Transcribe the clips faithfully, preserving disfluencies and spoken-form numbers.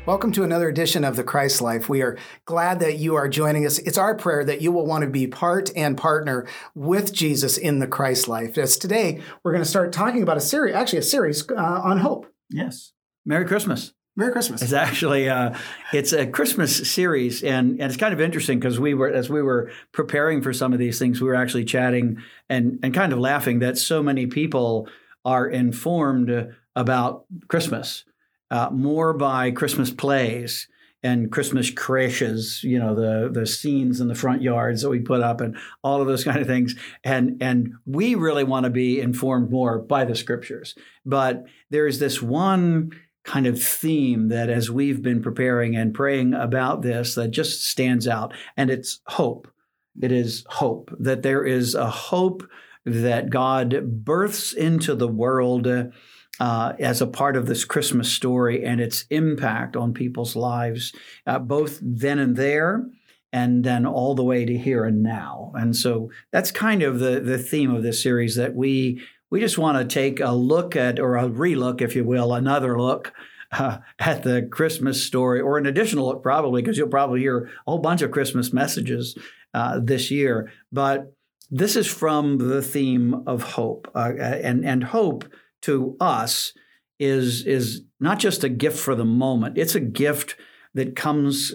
Welcome to another edition of The Christ Life. We are glad that you are joining us. It's our prayer that you will want to be part and partner with Jesus in the Christ Life. As today, we're going to start talking about a series, actually a series uh, on hope. Yes. Merry Christmas. Merry Christmas. It's actually, uh, it's a Christmas series, and, and it's kind of interesting because we were, as we were preparing for some of these things, we were actually chatting and, and kind of laughing that so many people are informed about Christmas. Uh, more by Christmas plays and Christmas creches, you know, the the scenes in the front yards that we put up and all of those kind of things. And and we really want to be informed more by the scriptures. But there is this one kind of theme that as we've been preparing and praying about this that just stands out, and it's hope. It is hope, that there is a hope that God births into the world Uh, as a part of this Christmas story and its impact on people's lives, uh, both then and there, and then all the way to here and now. And so that's kind of the the theme of this series, that we we just want to take a look at, or a relook, if you will, another look uh, at the Christmas story, or an additional look probably, because you'll probably hear a whole bunch of Christmas messages uh, this year. But this is from the theme of hope, uh, and and hope to us is is not just a gift for the moment. It's a gift that comes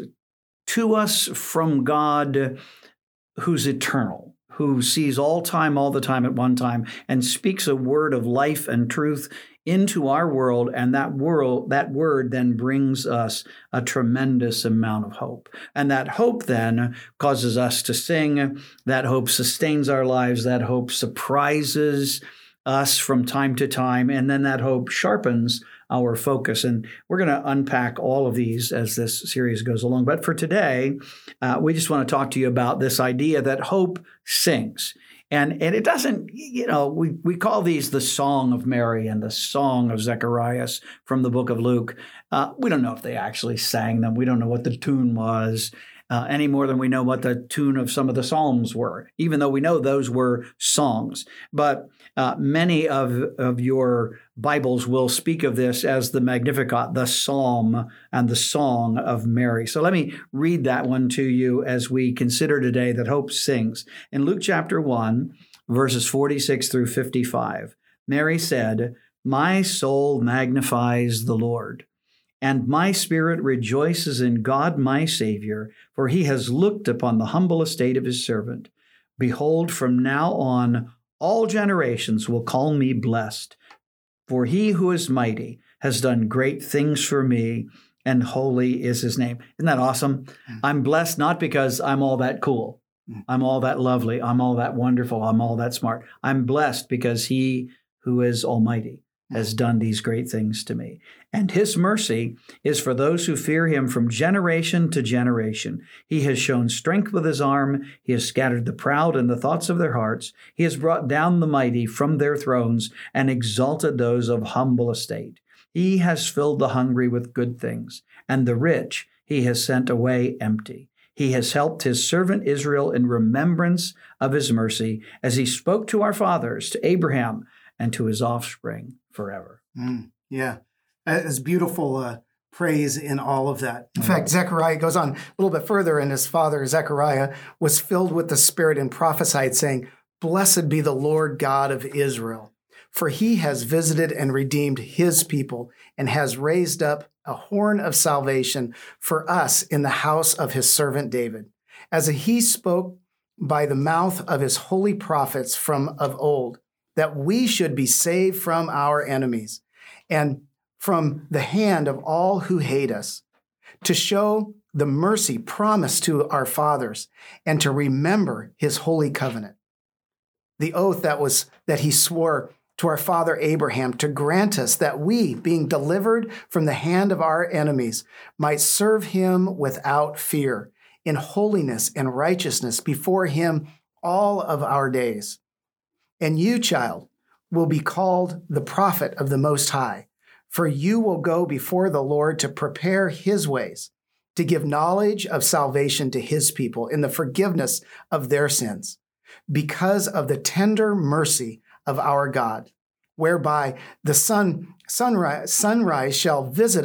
to us from God, who's eternal, who sees all time, all the time at one time, and speaks a word of life and truth into our world. And that world, that word then brings us a tremendous amount of hope. And that hope then causes us to sing. That hope sustains our lives. That hope surprises us from time to time, and then that hope sharpens our focus. And we're going to unpack all of these as this series goes along. But for today, uh, we just want to talk to you about this idea that hope sings. And, and it doesn't, you know, we, we call these the Song of Mary and the Song of Zacharias from the book of Luke. Uh, we don't know if they actually sang them. We don't know what the tune was. Uh, any more than we know what the tune of some of the Psalms were, even though we know those were songs. But uh, many of, of your Bibles will speak of this as the Magnificat, the Psalm and the Song of Mary. So let me read that one to you as we consider today that hope sings. In Luke chapter one, verses forty-six through fifty-five, Mary said, "My soul magnifies the Lord, and my spirit rejoices in God my Savior, for he has looked upon the humble estate of his servant. Behold, from now on all generations will call me blessed, for he who is mighty has done great things for me, and holy is his name." Isn't that awesome? Mm. I'm blessed not because I'm all that cool. Mm. I'm all that lovely. I'm all that wonderful. I'm all that smart. I'm blessed because he who is almighty has done these great things to me. And his mercy is for those who fear him from generation to generation. He has shown strength with his arm. He has scattered the proud in the thoughts of their hearts. He has brought down the mighty from their thrones and exalted those of humble estate. He has filled the hungry with good things, and the rich he has sent away empty. He has helped his servant Israel in remembrance of his mercy, as he spoke to our fathers, to Abraham, and to his offspring forever. Mm, yeah, it's beautiful uh, praise in all of that. In mm-hmm. fact, Zechariah goes on a little bit further, and his father, Zechariah, was filled with the Spirit and prophesied, saying, "Blessed be the Lord God of Israel, for he has visited and redeemed his people and has raised up a horn of salvation for us in the house of his servant David, as he spoke by the mouth of his holy prophets from of old, that we should be saved from our enemies and from the hand of all who hate us, to show the mercy promised to our fathers and to remember his holy covenant, the oath that was that he swore to our father Abraham, to grant us that we, being delivered from the hand of our enemies, might serve him without fear, in holiness and righteousness before him all of our days. And you, child, will be called the prophet of the Most High, for you will go before the Lord to prepare his ways, to give knowledge of salvation to his people in the forgiveness of their sins, because of the tender mercy of our God, whereby the sun sunrise, sunrise shall visit us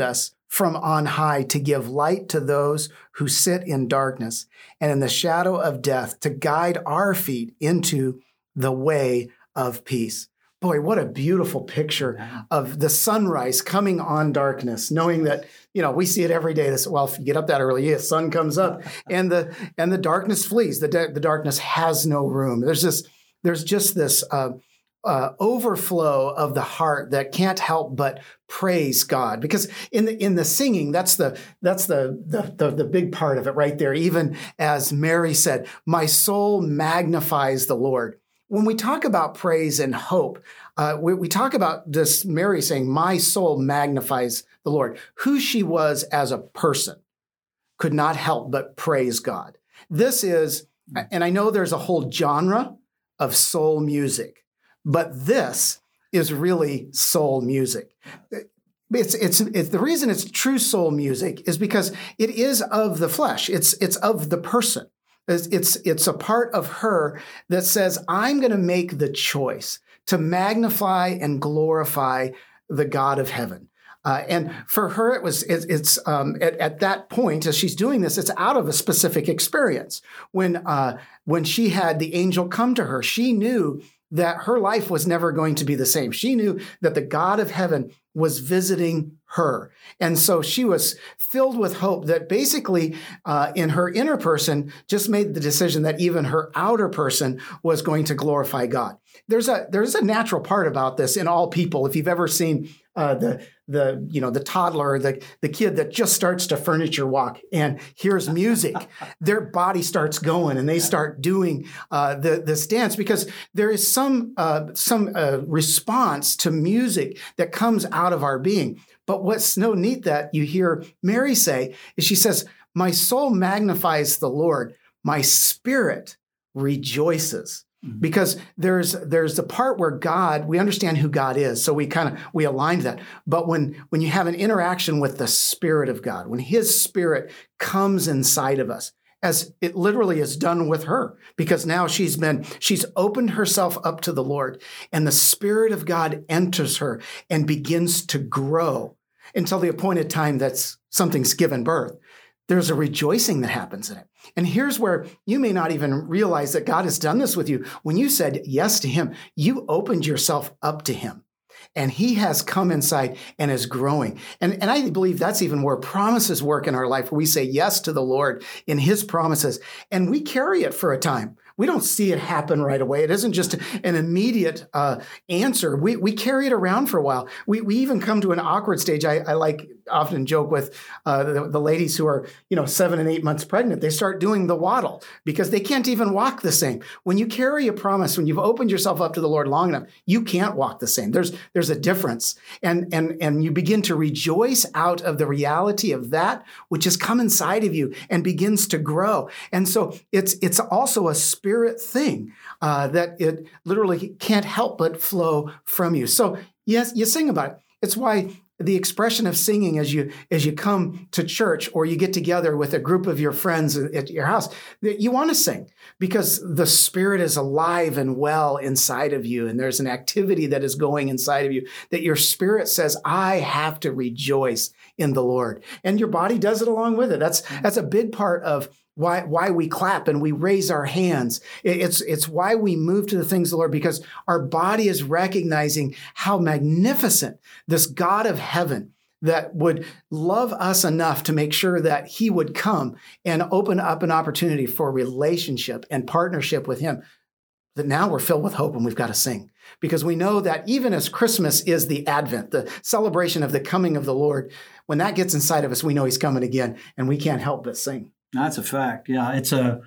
from on high to give light to those who sit in darkness and in the shadow of death, to guide our feet into the way of peace. Boy, what a beautiful picture of the sunrise coming on darkness, knowing that, you know, we see it every day. This, well, if you get up that early, yeah, the sun comes up and the and the darkness flees. The, the darkness has no room. There's this, there's just this uh, uh, overflow of the heart that can't help but praise God. Because in the in the singing, that's the that's the the the, the big part of it right there. Even as Mary said, "My soul magnifies the Lord." When we talk about praise and hope, uh, we, we talk about this Mary saying, "My soul magnifies the Lord." Who she was as a person could not help but praise God. This is, and I know there's a whole genre of soul music, but this is really soul music. It's, it's, it's the reason it's true soul music is because it is of the flesh. It's, it's of the person. It's, it's a part of her that says, I'm going to make the choice to magnify and glorify the God of heaven. Uh, and for her, it was it, it's um, at, at that point, as she's doing this, it's out of a specific experience. When uh, when she had the angel come to her, she knew that her life was never going to be the same. She knew that the God of heaven was visiting her. And so she was filled with hope that basically uh, in her inner person just made the decision that even her outer person was going to glorify God. There's a there's a natural part about this in all people. If you've ever seen uh, the the you know the toddler, the the kid that just starts to furniture walk and hears music, their body starts going and they start doing uh, the this dance because there is some uh, some uh, response to music that comes out of our being. But what's so neat that you hear Mary say is she says, "My soul magnifies the Lord, my spirit rejoices." Mm-hmm. Because there's there's the part where God, we understand who God is, so we kind of we aligned that. But when when you have an interaction with the Spirit of God, when His Spirit comes inside of us, as it literally is done with her, because now she's been she's opened herself up to the Lord, and the Spirit of God enters her and begins to grow until the appointed time that's something's given birth. There's a rejoicing that happens in it. And here's where you may not even realize that God has done this with you. When you said yes to Him, you opened yourself up to Him. And He has come inside and is growing. And, and I believe that's even where promises work in our life, where we say yes to the Lord in His promises. And we carry it for a time. We don't see it happen right away. It isn't just an immediate uh, answer. We we carry it around for a while. We we even come to an awkward stage. I, I like often joke with uh, the, the ladies who are you know seven and eight months pregnant. They start doing the waddle because they can't even walk the same. When you carry a promise, when you've opened yourself up to the Lord long enough, you can't walk the same. There's there's a difference, and and and you begin to rejoice out of the reality of that which has come inside of you and begins to grow. And so it's it's also a spirit Spirit thing uh, that it literally can't help but flow from you. So yes, you sing about it. It's why the expression of singing as you as you come to church or you get together with a group of your friends at your house, that you want to sing because the Spirit is alive and well inside of you, and there's an activity that is going inside of you that your spirit says, "I have to rejoice in the Lord," and your body does it along with it. That's that's a big part of Why, why we clap and we raise our hands. It's, it's why we move to the things of the Lord, because our body is recognizing how magnificent this God of heaven that would love us enough to make sure that He would come and open up an opportunity for relationship and partnership with Him. That now we're filled with hope and we've got to sing, because we know that even as Christmas is the Advent, the celebration of the coming of the Lord, when that gets inside of us, we know He's coming again, and we can't help but sing. That's a fact. Yeah, it's a,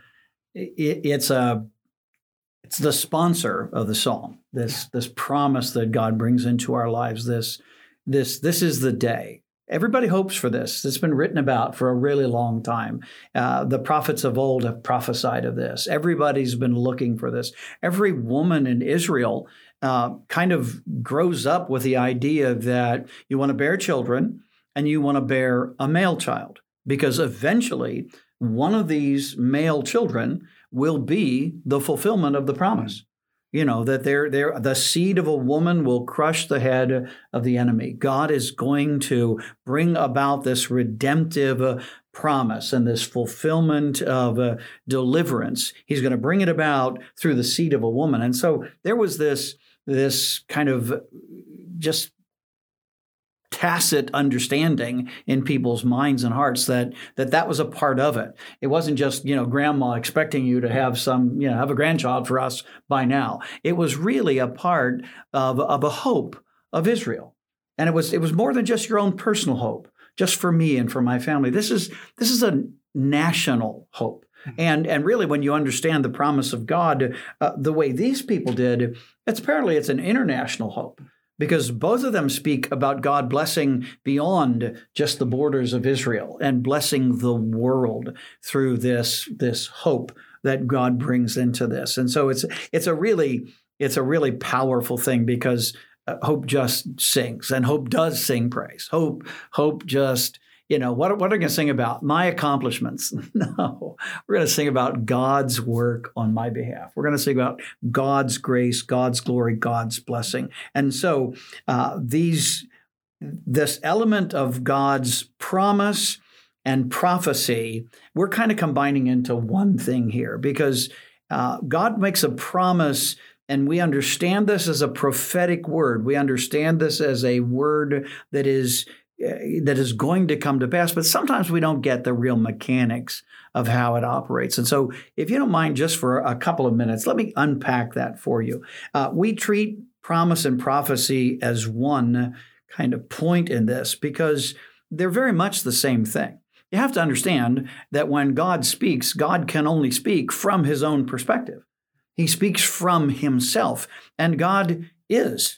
it, it's a, it's the sponsor of the psalm. This this promise that God brings into our lives. This this this is the day. Everybody hopes for this. It's been written about for a really long time. Uh, the prophets of old have prophesied of this. Everybody's been looking for this. Every woman in Israel uh, kind of grows up with the idea that you want to bear children and you want to bear a male child, because eventually one of these male children will be the fulfillment of the promise. You know, that they're, they're, the seed of a woman will crush the head of the enemy. God is going to bring about this redemptive uh, promise and this fulfillment of uh, deliverance. He's going to bring it about through the seed of a woman. And so there was this, this kind of just tacit understanding in people's minds and hearts that that that was a part of it. It wasn't just, you know, grandma expecting you to have some, you know, have a grandchild for us by now. It was really a part of, of a hope of Israel. And it was it was more than just your own personal hope, just for me and for my family. This is this is a national hope. And and really, when you understand the promise of God uh, the way these people did, it's apparently it's an international hope. Because both of them speak about God blessing beyond just the borders of Israel and blessing the world through this, this hope that God brings into this. And so it's it's a really it's a really powerful thing, because hope just sings, and hope does sing praise. Hope hope just, you know, what, what are we going to sing about? My accomplishments? No, we're going to sing about God's work on my behalf. We're going to sing about God's grace, God's glory, God's blessing. And so uh, these, this element of God's promise and prophecy, we're kind of combining into one thing here, because uh, God makes a promise. And we understand this as a prophetic word. We understand this as a word that is that is going to come to pass, but sometimes we don't get the real mechanics of how it operates. And so if you don't mind, just for a couple of minutes, let me unpack that for you. Uh, we treat promise and prophecy as one kind of point in this, because they're very much the same thing. You have to understand that when God speaks, God can only speak from his own perspective. He speaks from himself, and God is.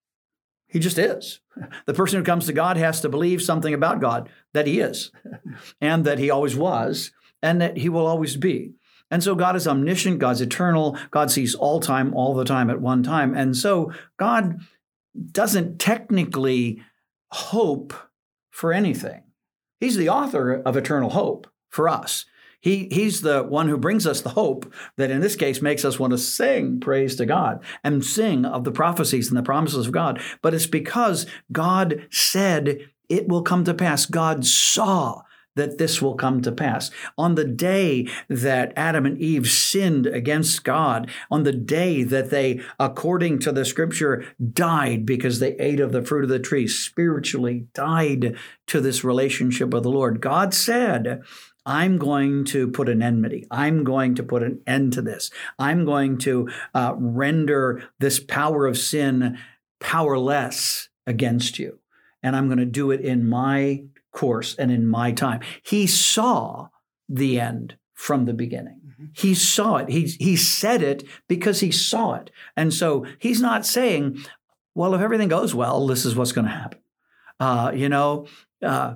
He just is. The person who comes to God has to believe something about God, that he is, and that he always was, and that he will always be. And so God is omniscient, God's eternal, God sees all time, all the time at one time. And so God doesn't technically hope for anything. He's the author of eternal hope for us. He, he's the one who brings us the hope that in this case makes us want to sing praise to God and sing of the prophecies and the promises of God. But it's because God said it will come to pass. God saw that this will come to pass. On the day that Adam and Eve sinned against God, on the day that they, according to the scripture, died because they ate of the fruit of the tree, spiritually died to this relationship with the Lord, God said, I'm going to put an enmity. I'm going to put an end to this. I'm going to uh, render this power of sin powerless against you. And I'm going to do it in my course and in my time. He saw the end from the beginning. Mm-hmm. He saw it. He, he said it because he saw it. And so he's not saying, well, if everything goes well, this is what's going to happen. Uh, you know, uh,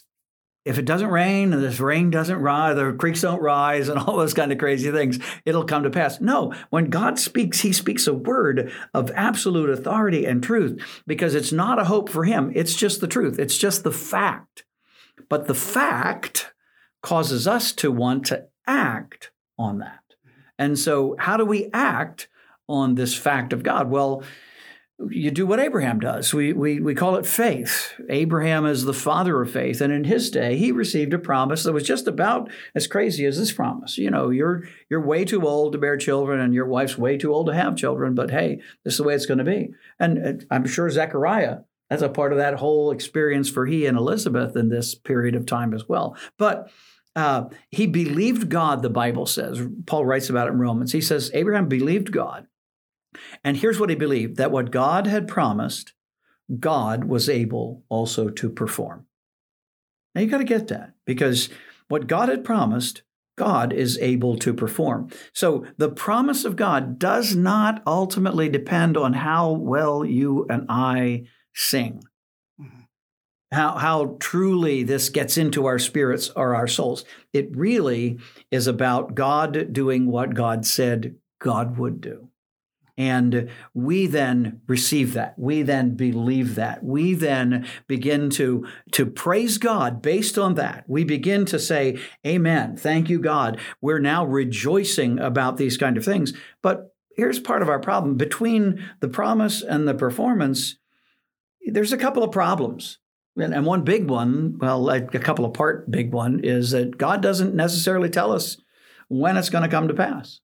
if it doesn't rain and this rain doesn't rise, the creeks don't rise and all those kind of crazy things, it'll come to pass. No, when God speaks, he speaks a word of absolute authority and truth, because it's not a hope for him. It's just the truth. It's just the fact. But the fact causes us to want to act on that. And so how do we act on this fact of God? Well, you do what Abraham does. We, we we call it faith. Abraham is the father of faith. And in his day, he received a promise that was just about as crazy as this promise. You know, you're you're way too old to bear children, and your wife's way too old to have children. But hey, this is the way it's going to be. And I'm sure Zechariah, that's a part of that whole experience for he and Elizabeth in this period of time as well. But uh, he believed God, the Bible says. Paul writes about it in Romans. He says, Abraham believed God. And here's what he believed, that what God had promised, God was able also to perform. Now you got to get that, because what God had promised, God is able to perform. So the promise of God does not ultimately depend on how well you and I sing, mm-hmm. how, how truly this gets into our spirits or our souls. It really is about God doing what God said God would do. And we then receive that. We then believe that. We then begin to, to praise God based on that. We begin to say, amen, thank you, God. We're now rejoicing about these kind of things. But here's part of our problem. Between the promise and the performance, there's a couple of problems. And, and one big one, well, like a couple of part big one, is that God doesn't necessarily tell us when it's going to come to pass.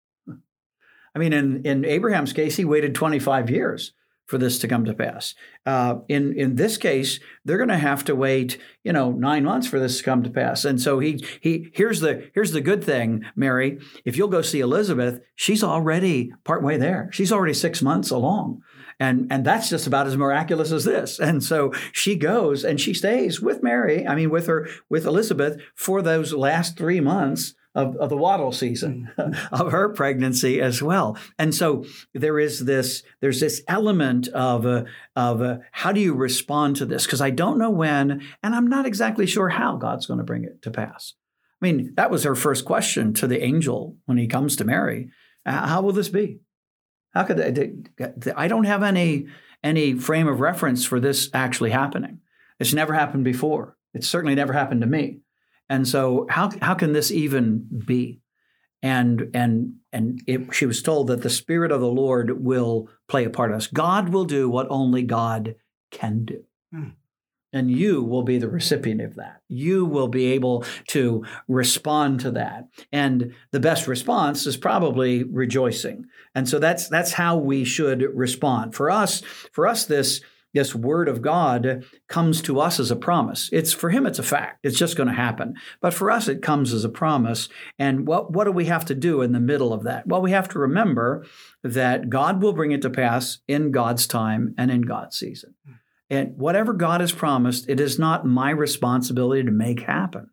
I mean, in, in Abraham's case, he waited twenty-five years for this to come to pass. Uh, in in this case, they're going to have to wait, you know, nine months for this to come to pass. And so he he here's the here's the good thing, Mary. If you'll go see Elizabeth, she's already partway there. She's already six months along. And and that's just about as miraculous as this. And so she goes and she stays with Mary, I mean, with her, with Elizabeth for those last three months of, of the waddle season of her pregnancy as well. And so there is this, there's this element of, uh, of uh, how do you respond to this? Because I don't know when, and I'm not exactly sure how God's going to bring it to pass. I mean, that was her first question to the angel when he comes to Mary. How will this be? How could they, I don't have any any frame of reference for this actually happening. It's never happened before. It's certainly never happened to me. And so how how can this even be? And and and it, she was told that the Spirit of the Lord will play a part in us. God will do what only God can do. Hmm. And you will be the recipient of that. You will be able to respond to that. And the best response is probably rejoicing. And so that's that's how we should respond. For us, for us, this, this word of God comes to us as a promise. It's for him, it's a fact. It's just going to happen. But for us, it comes as a promise. And what, what do we have to do in the middle of that? Well, we have to remember that God will bring it to pass in God's time and in God's season. And whatever God has promised, it is not my responsibility to make happen.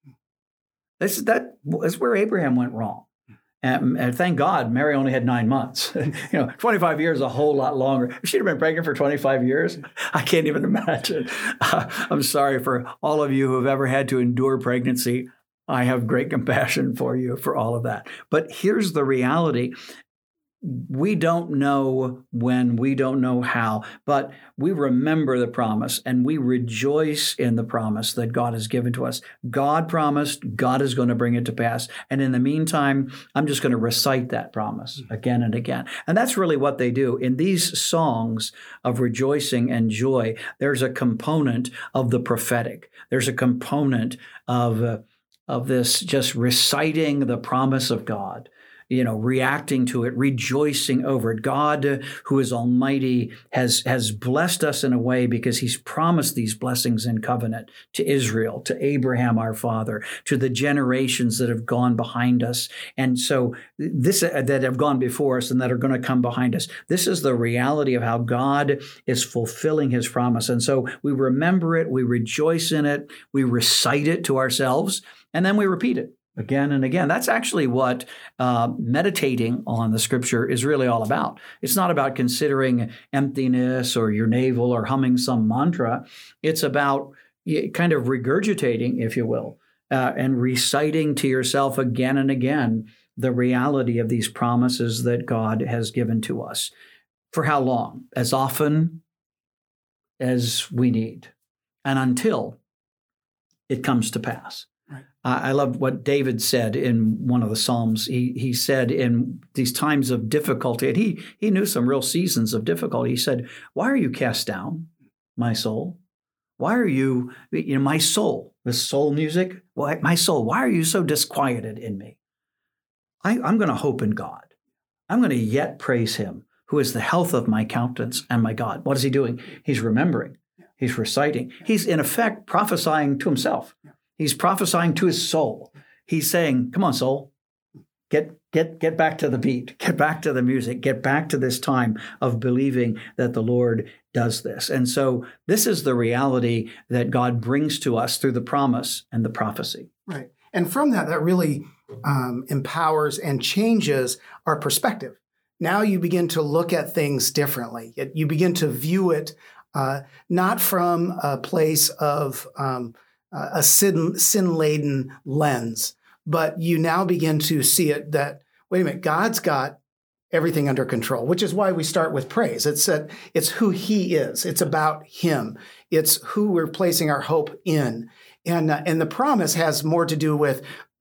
This, that, that's where Abraham went wrong. And, and thank God, Mary only had nine months. you know, twenty-five years is a whole lot longer. If she'd have been pregnant for twenty-five years, I can't even imagine. Uh, I'm sorry for all of you who have ever had to endure pregnancy. I have great compassion for you for all of that. But here's the reality. We don't know when, we don't know how, but we remember the promise and we rejoice in the promise that God has given to us. God promised, God is going to bring it to pass. And in the meantime, I'm just going to recite that promise again and again. And that's really what they do. In these songs of rejoicing and joy, there's a component of the prophetic. There's a component of, uh, of this just reciting the promise of God. You know, reacting to it, rejoicing over it. God, who is almighty, has, has blessed us in a way because he's promised these blessings in covenant to Israel, to Abraham, our father, to the generations that have gone behind us. And so this, uh, that have gone before us and that are going to come behind us. This is the reality of how God is fulfilling his promise. And so we remember it, we rejoice in it, we recite it to ourselves, and then we repeat it again and again. That's actually what uh, meditating on the scripture is really all about. It's not about considering emptiness or your navel or humming some mantra. It's about kind of regurgitating, if you will, uh, and reciting to yourself again and again the reality of these promises that God has given to us. For how long? As often as we need, and until it comes to pass. I love what David said in one of the Psalms. He he said in these times of difficulty, and he he knew some real seasons of difficulty. He said, "Why are you cast down, my soul? Why are you, you know, my soul, this soul music? Why, my soul, why are you so disquieted in me? I, I'm going to hope in God. I'm going to yet praise him, who is the health of my countenance and my God." What is he doing? He's remembering. He's reciting. He's in effect prophesying to himself. He's prophesying to his soul. He's saying, come on, soul, get get get back to the beat, get back to the music, get back to this time of believing that the Lord does this. And so this is the reality that God brings to us through the promise and the prophecy. Right. And from that, that really um, empowers and changes our perspective. Now you begin to look at things differently. It, you begin to view it uh, not from a place of um, a sin, sin-laden lens, but you now begin to see it that, wait a minute, God's got everything under control, which is why we start with praise. It's that it's who he is. It's about him. It's who we're placing our hope in. And, uh, and the promise has more to do with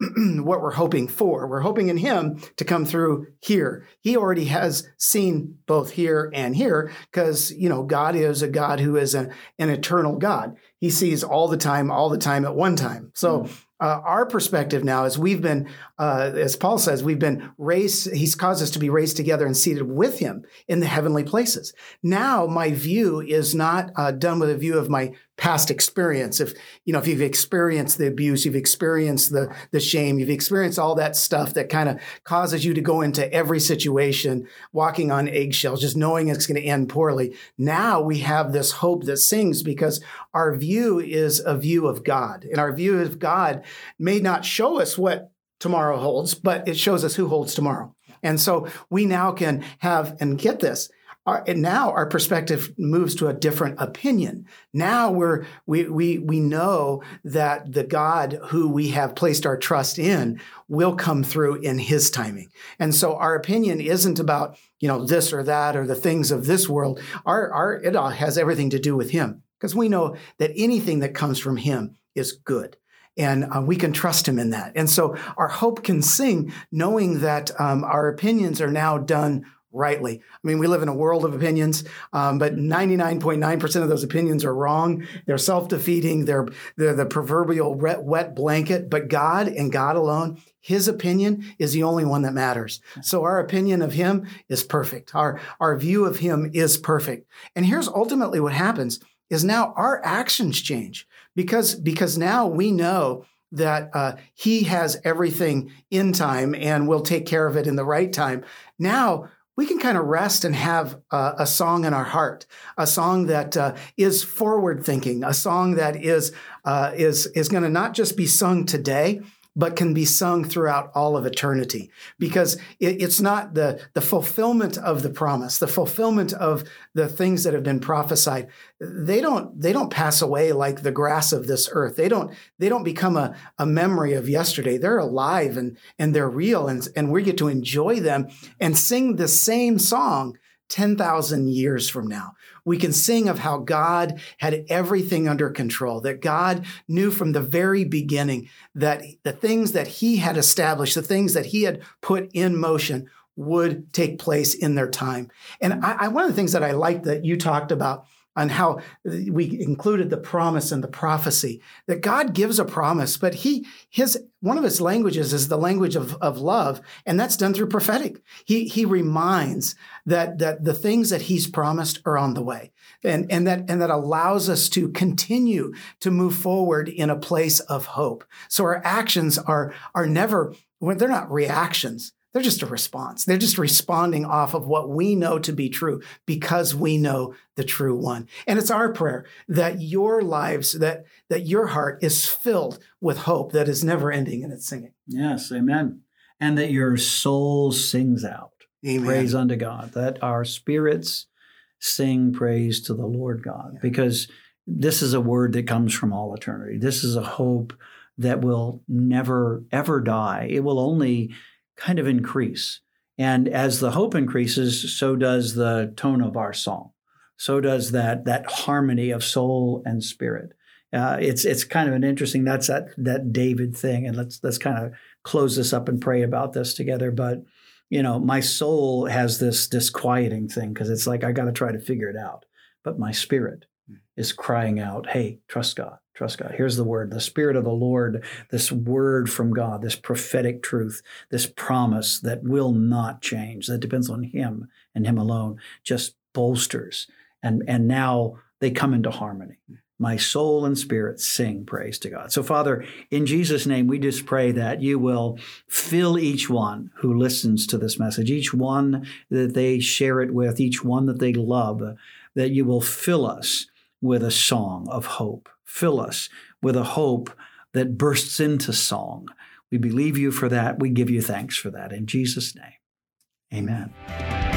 what we're hoping for. We're hoping in him to come through here. He already has seen both here and here because, you know, God is a God who is a, an eternal God. He sees all the time, all the time at one time. So mm. Uh, our perspective now is we've been, uh, as Paul says, we've been raised, he's caused us to be raised together and seated with him in the heavenly places. Now my view is not uh, done with a view of my past experience. If, you know, if you've experienced the abuse, you've experienced the, the shame, you've experienced all that stuff that kind of causes you to go into every situation walking on eggshells, just knowing it's going to end poorly. Now we have this hope that sings because our view is a view of God, and our view of God may not show us what tomorrow holds, but it shows us who holds tomorrow. And so we now can have, and get this, our, and now our perspective moves to a different opinion. Now we're, we, we, we know that the God who we have placed our trust in will come through in his timing. And so our opinion isn't about, you know, this or that or the things of this world. Our, our, it all has everything to do with him, because we know that anything that comes from him is good. And uh, we can trust him in that. And so our hope can sing knowing that um, our opinions are now done rightly. I mean, we live in a world of opinions, um, but ninety-nine point nine percent of those opinions are wrong. They're self-defeating. They're, they're the proverbial wet, wet blanket. But God and God alone, his opinion is the only one that matters. So our opinion of him is perfect. Our, our view of him is perfect. And here's ultimately what happens is now our actions change. Because, because now we know that uh, he has everything in time and will take care of it in the right time. Now we can kind of rest and have uh, a song in our heart, a song that uh, is forward thinking, a song that is uh, is is going to not just be sung today, but can be sung throughout all of eternity, because it, it's not the, the fulfillment of the promise, the fulfillment of the things that have been prophesied. They don't, they don't pass away like the grass of this earth. They don't, they don't become a, a memory of yesterday. They're alive and, and they're real, and, and we get to enjoy them and sing the same song ten thousand years from now. We can sing of how God had everything under control, that God knew from the very beginning that the things that he had established, the things that he had put in motion would take place in their time. And I, I, one of the things that I like that you talked about on how we included the promise and the prophecy, that God gives a promise, but he, his, one of his languages is the language of, of love, and that's done through prophetic. He, he reminds that, that the things that he's promised are on the way, and, and that, and that allows us to continue to move forward in a place of hope. So our actions are, are never, they're not reactions. They're just a response. They're just responding off of what we know to be true because we know the true one. And it's our prayer that your lives, that, that your heart is filled with hope that is never ending in its singing. Yes, amen. And that your soul sings out. Amen. Praise unto God. That our spirits sing praise to the Lord God. Yeah. Because this is a word that comes from all eternity. This is a hope that will never, ever die. It will only kind of increase. And as the hope increases, so does the tone of our song. So does that that harmony of soul and spirit. Uh, it's it's kind of an interesting, that's that that David thing. And let's let's kind of close this up and pray about this together. But, you know, my soul has this disquieting thing because it's like, I got to try to figure it out. But my spirit is crying out, hey, trust God. Trust God. Here's the word, the Spirit of the Lord, this word from God, this prophetic truth, this promise that will not change, that depends on him and him alone, just bolsters. And, and now they come into harmony. My soul and spirit sing praise to God. So, Father, in Jesus' name, we just pray that you will fill each one who listens to this message, each one that they share it with, each one that they love, that you will fill us with a song of hope. Fill us with a hope that bursts into song. We believe you for that. We give you thanks for that. In Jesus' name, amen.